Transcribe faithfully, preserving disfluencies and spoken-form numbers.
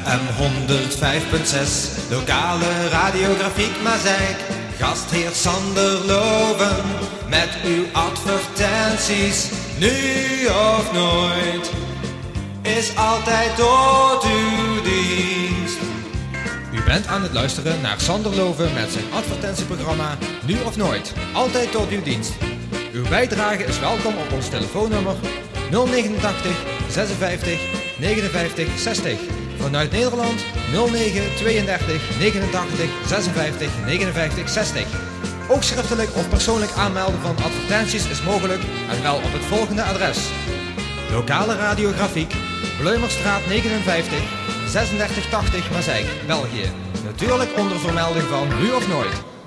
M honderdvijf punt zes, lokale radiografiek Mazeik. Gastheer Sander Loven, met uw advertenties, nu of nooit, is altijd tot uw dienst. U bent aan het luisteren naar Sander Loven met zijn advertentieprogramma Nu of Nooit, altijd tot uw dienst. Uw bijdrage is welkom op ons telefoonnummer nul negenentachtig zesenvijftig negenenvijftig zestig. Vanuit Nederland nul negen tweeëndertig negenentachtig zesenvijftig negenenvijftig zestig. Ook schriftelijk of persoonlijk aanmelden van advertenties is mogelijk en wel op het volgende adres: Lokale radiografiek, Bleumerstraat negenenvijftig, zesendertig tachtig Mazeik, België. Natuurlijk onder vermelding van Nu of Nooit.